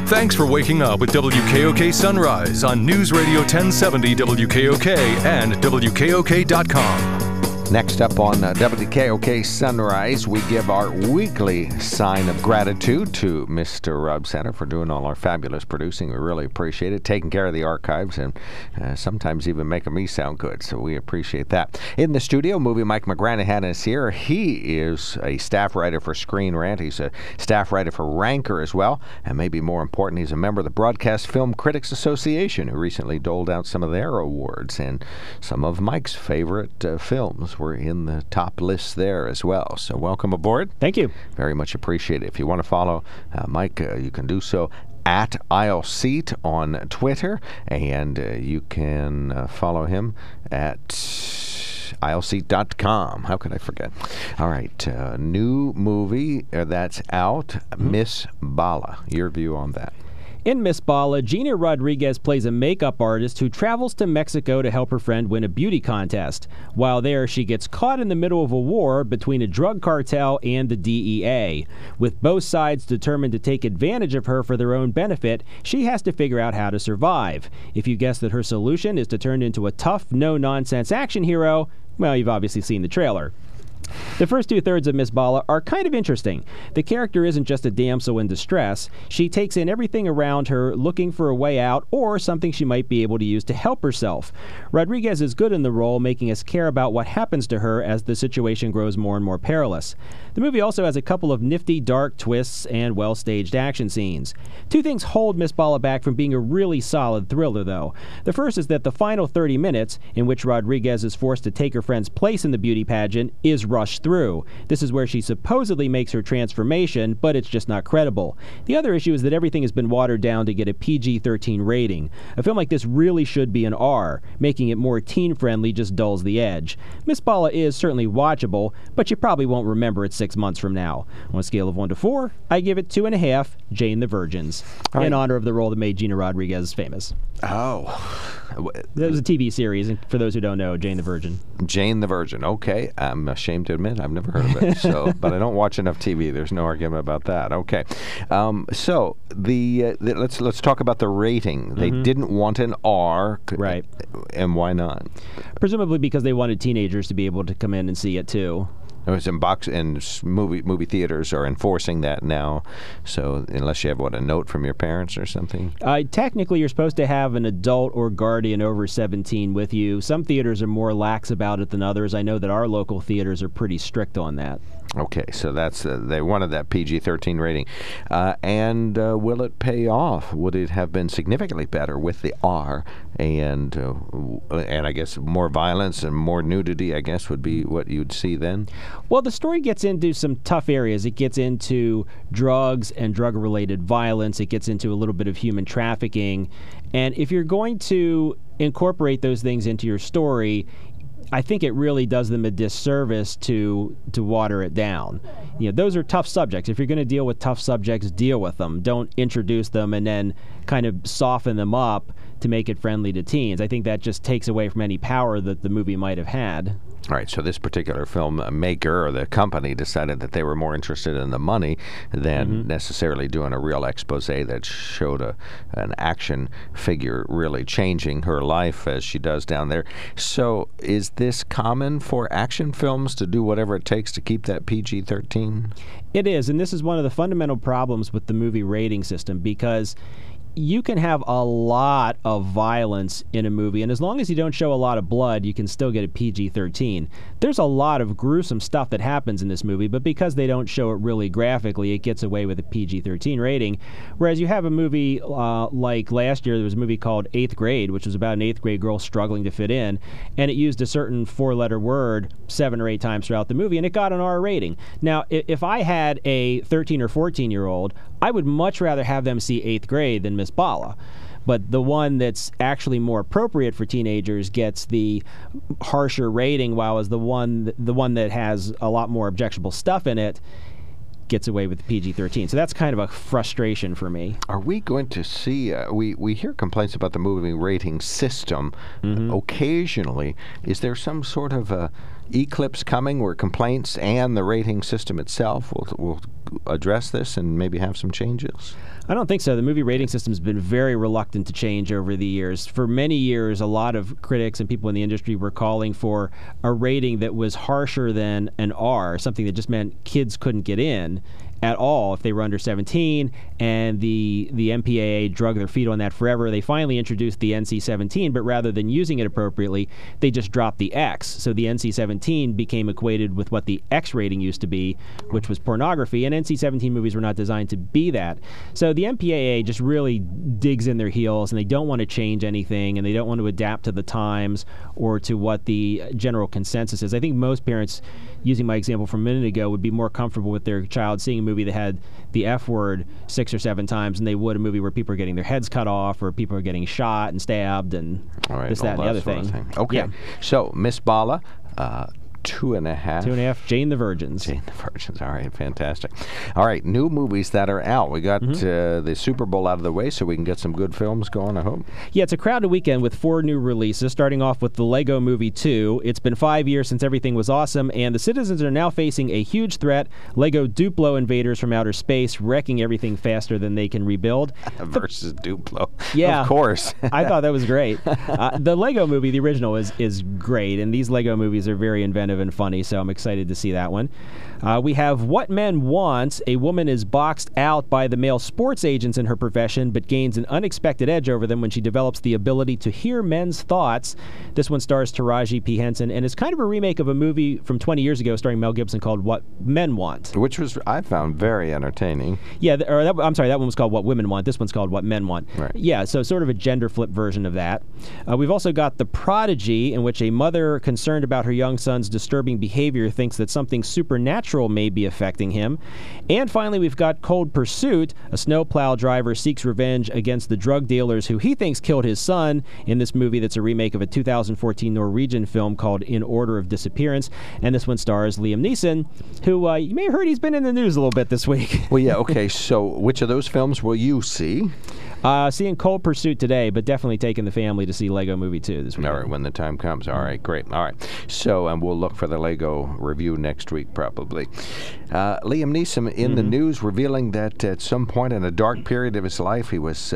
Thanks for waking up with WKOK Sunrise on News Radio 1070 WKOK and WKOK.com. Next up on WKOK Sunrise, we give our weekly sign of gratitude to Mr. Rob Center for doing all our fabulous producing. We really appreciate it, taking care of the archives, and sometimes even making me sound good, so we appreciate that. In the studio, movie Mike McGranahan is here. He is a staff writer for Screen Rant. He's a staff writer for Ranker as well, and maybe more important, he's a member of the Broadcast Film Critics Association, who recently doled out some of their awards, and some of Mike's favorite films were in the top list there as well. So welcome aboard. Thank you. Very much appreciated. If you want to follow Mike, you can do so at Aisle Seat on Twitter, and you can follow him at aisleseat.com. How could I forget? All right, new movie that's out, Miss Bala. Your view on that? In Miss Bala, Gina Rodriguez plays a makeup artist who travels to Mexico to help her friend win a beauty contest. While there, she gets caught in the middle of a war between a drug cartel and the DEA. With both sides determined to take advantage of her for their own benefit, she has to figure out how to survive. If you guess that her solution is to turn into a tough, no-nonsense action hero, well, you've obviously seen the trailer. The first two-thirds of Miss Bala are kind of interesting. The character isn't just a damsel in distress. She takes in everything around her, looking for a way out or something she might be able to use to help herself. Rodriguez is good in the role, making us care about what happens to her as the situation grows more and more perilous. The movie also has a couple of nifty, dark twists and well-staged action scenes. Two things hold Miss Bala back from being a really solid thriller, though. The first is that the final 30 minutes, in which Rodriguez is forced to take her friend's place in the beauty pageant, is rushed through. This is where she supposedly makes her transformation, but it's just not credible. The other issue is that everything has been watered down to get a PG-13 rating. A film like this really should be an R. Making it more teen-friendly just dulls the edge. Miss Bala is certainly watchable, but you probably won't remember it 6 months from now. On a scale of 1 to 4, I give it 2.5 Jane the Virgins, in honor of the role that made Gina Rodriguez famous. Oh. That was a TV series, and for those who don't know, Jane the Virgin. Jane the Virgin. Okay. I'm ashamed to admit I've never heard of it. So, but I don't watch enough TV. There's no argument about that. Okay. So let's talk about the rating. They didn't want an R. Right. And why not? Presumably because they wanted teenagers to be able to come in and see it too. It was in movie theaters are enforcing that now. So unless you have a note from your parents or something. Technically, you're supposed to have an adult or guardian over 17 with you. Some theaters are more lax about it than others. I know that our local theaters are pretty strict on that. Okay, so that's they wanted that PG-13 rating, and will it pay off? Would it have been significantly better with the R, and I guess more violence and more nudity? I guess would be what you'd see then. Well, the story gets into some tough areas. It gets into drugs and drug-related violence. It gets into a little bit of human trafficking, and if you're going to incorporate those things into your story, I think it really does them a disservice to water it down. You know, those are tough subjects. If you're going to deal with tough subjects, deal with them. Don't introduce them and then kind of soften them up to make it friendly to teens. I think that just takes away from any power that the movie might have had. All right, so this particular film maker or the company decided that they were more interested in the money than necessarily doing a real expose that showed an action figure really changing her life as she does down there. So is this common for action films to do whatever it takes to keep that PG-13? It is, and this is one of the fundamental problems with the movie rating system, because you can have a lot of violence in a movie, and as long as you don't show a lot of blood, you can still get a PG-13. There's a lot of gruesome stuff that happens in this movie, but because they don't show it really graphically, it gets away with a PG-13 rating. Whereas you have a movie like last year, there was a movie called 8th Grade, which was about an 8th grade girl struggling to fit in, and it used a certain 4-letter word 7 or 8 times throughout the movie, and it got an R rating. Now, if I had a 13 or 14-year-old, I would much rather have them see 8th Grade than Miss Bala. But the one that's actually more appropriate for teenagers gets the harsher rating, while as the one that has a lot more objectionable stuff in it gets away with the PG-13. So that's kind of a frustration for me. Are we going to see, we hear complaints about the movie rating system occasionally. Is there some sort of a eclipse coming where complaints and the rating system itself will address this and maybe have some changes? I don't think so. The movie rating system has been very reluctant to change over the years. For many years, a lot of critics and people in the industry were calling for a rating that was harsher than an R, something that just meant kids couldn't get in at all if they were under 17, and the MPAA drug their feet on that forever. They finally introduced the NC-17, but rather than using it appropriately, they just dropped the X. So the NC-17 became equated with what the X rating used to be, which was pornography, and NC-17 movies were not designed to be that. So the MPAA just really digs in their heels, and they don't want to change anything, and they don't want to adapt to the times or to what the general consensus is. I think most parents, using my example from a minute ago, would be more comfortable with their child seeing a movie that had the F word 6 or 7 times than they would a movie where people are getting their heads cut off or people are getting shot and stabbed and this, that, and the other thing. Okay. Yeah. So, Miss Bala, 2.5. 2.5. Jane the Virgins. Jane the Virgins. All right, fantastic. All right, new movies that are out. We got the Super Bowl out of the way, so we can get some good films going, I hope. Yeah, it's a crowded weekend with 4 new releases, starting off with the Lego Movie 2. It's been 5 years since everything was awesome, and the citizens are now facing a huge threat: Lego Duplo invaders from outer space, wrecking everything faster than they can rebuild. Versus Duplo. Yeah. Of course. I thought that was great. The Lego Movie, the original, is great, and these Lego movies are very inventive and funny, so I'm excited to see that one. We have What Men Want. A woman is boxed out by the male sports agents in her profession, but gains an unexpected edge over them when she develops the ability to hear men's thoughts. This one stars Taraji P. Henson, and is kind of a remake of a movie from 20 years ago starring Mel Gibson called What Men Want. Which was, I found, very entertaining. Yeah, I'm sorry, that one was called What Women Want. This one's called What Men Want. Right. Yeah, so sort of a gender flip version of that. We've also got The Prodigy, in which a mother concerned about her young son's disturbing behavior thinks that something supernatural may be affecting him. And finally, we've got Cold Pursuit. A snowplow driver seeks revenge against the drug dealers who he thinks killed his son in this movie that's a remake of a 2014 Norwegian film called In Order of Disappearance. And this one stars Liam Neeson, who you may have heard he's been in the news a little bit this week. Well, yeah, okay, so which of those films will you see? Seeing Cold Pursuit today, but definitely taking the family to see Lego Movie 2 this week. All right, when the time comes. All right, great. All right. So, and we'll look for the Lego review next week, probably. Liam Neeson in the news revealing that at some point in a dark period of his life, he was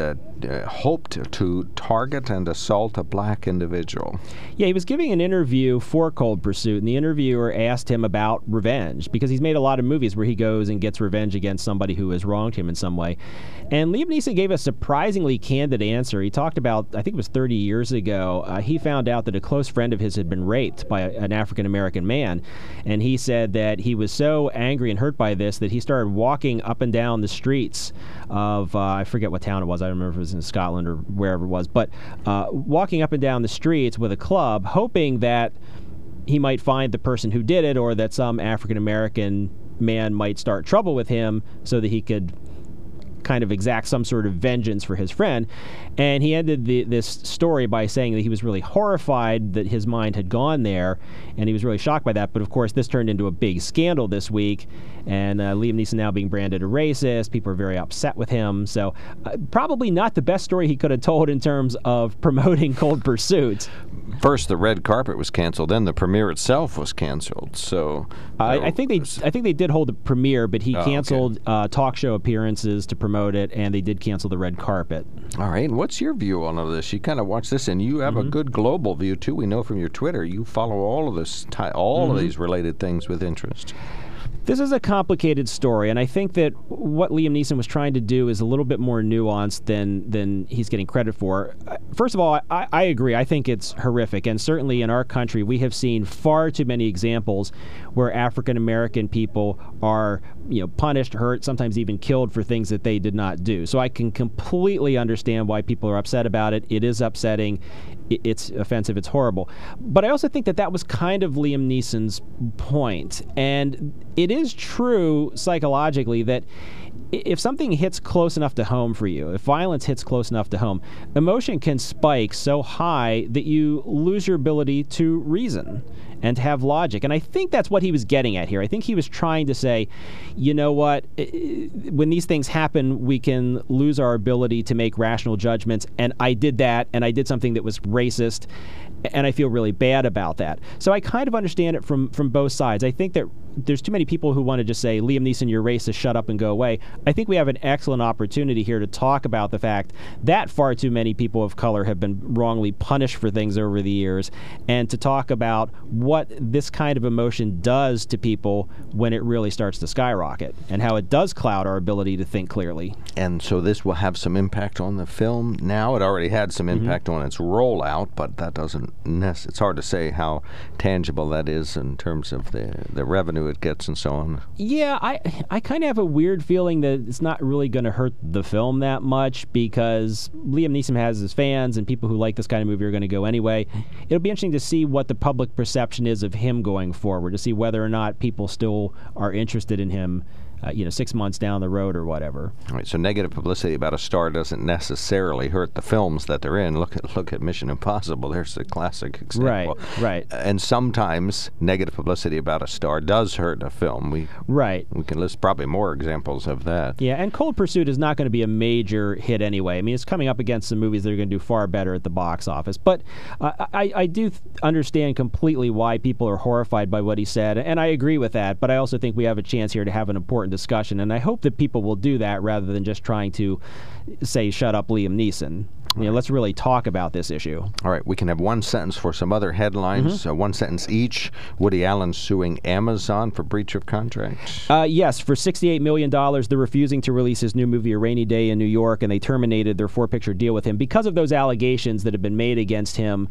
hoped to target and assault a black individual. Yeah, he was giving an interview for Cold Pursuit, and the interviewer asked him about revenge, because he's made a lot of movies where he goes and gets revenge against somebody who has wronged him in some way. And Liam Neeson gave a surprisingly candid answer. He talked about, I think it was 30 years ago, he found out that a close friend of his had been raped by an African-American man. And he said that he was so angry and hurt by this that he started walking up and down the streets of, I forget what town it was, I don't remember if it was in Scotland or wherever it was, but walking up and down the streets with a club, hoping that he might find the person who did it, or that some African-American man might start trouble with him so that he could kind of exact some sort of vengeance for his friend. And he ended this story by saying that he was really horrified that his mind had gone there, and he was really shocked by that. But of course, this turned into a big scandal this week, and Liam Neeson now being branded a racist. People are very upset with him. So probably not the best story he could have told in terms of promoting Cold Pursuit. First, the red carpet was canceled, then the premiere itself was canceled. So I think they did hold the premiere, but he canceled talk show appearances to promote it, and they did cancel the red carpet. All right, and what's your view on all this? You kind of watch this, and you have a good global view too. We know from your Twitter you follow all of this, all of these related things with interest. This is a complicated story, and I think that what Liam Neeson was trying to do is a little bit more nuanced than he's getting credit for. First of all, I agree. I think it's horrific, and certainly in our country, we have seen far too many examples where African American people are, punished, hurt, sometimes even killed for things that they did not do. So I can completely understand why people are upset about it. It is upsetting. It's offensive. It's horrible. But I also think that was kind of Liam Neeson's point. And it is true psychologically that if something hits close enough to home for you, if violence hits close enough to home, emotion can spike so high that you lose your ability to reason. and to have logic. And I think that's what he was getting at here. I think he was trying to say, you know what, when these things happen, we can lose our ability to make rational judgments, and I did that, and I did something that was racist, and I feel really bad about that. So I kind of understand it from both sides. I think that there's too many people who want to just say, Liam Neeson, you're racist, shut up and go away. I think we have an excellent opportunity here to talk about the fact that far too many people of color have been wrongly punished for things over the years, and to talk about what this kind of emotion does to people when it really starts to skyrocket, and how it does cloud our ability to think clearly. And so this will have some impact on the film now. It already had some impact on its rollout, but that doesn't it's hard to say how tangible that is in terms of the revenue it gets and so on. Yeah, I kind of have a weird feeling that it's not really going to hurt the film that much, because Liam Neeson has his fans, and people who like this kind of movie are going to go anyway. It'll be interesting to see what the public perception is of him going forward, to see whether or not people still are interested in him 6 months down the road or whatever. All right, so negative publicity about a star doesn't necessarily hurt the films that they're in. Look at Mission Impossible. There's the classic example. Right. And sometimes negative publicity about a star does hurt a film. We can list probably more examples of that. Yeah, and Cold Pursuit is not going to be a major hit anyway. I mean, it's coming up against some movies that are going to do far better at the box office. But I do understand completely why people are horrified by what he said, and I agree with that. But I also think we have a chance here to have an important discussion, and I hope that people will do that rather than just trying to say, shut up, Liam Neeson. Let's really talk about this issue. All right, we can have one sentence for some other headlines, one sentence each. Woody Allen suing Amazon for breach of contract. Yes, for $68 million. They're refusing to release his new movie, A Rainy Day in New York, and they terminated their 4-picture deal with him because of those allegations that have been made against him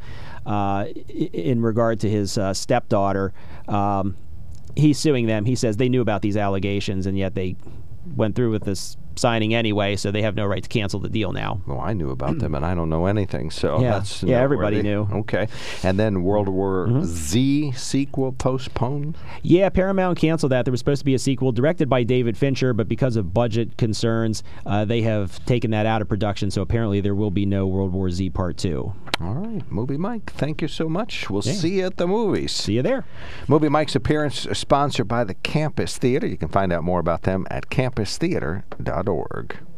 in regard to his stepdaughter. He's suing them. He says they knew about these allegations, and yet they went through with this signing anyway, so they have no right to cancel the deal now. Well, I knew about them, and I don't know anything, so that's everybody knew. Okay. And then World War Z sequel postponed? Yeah, Paramount canceled that. There was supposed to be a sequel directed by David Fincher, but because of budget concerns, they have taken that out of production, so apparently there will be no World War Z Part 2. All right. Movie Mike, thank you so much. We'll see you at the movies. See you there. Movie Mike's appearance is sponsored by the Campus Theater. You can find out more about them at campustheater.org.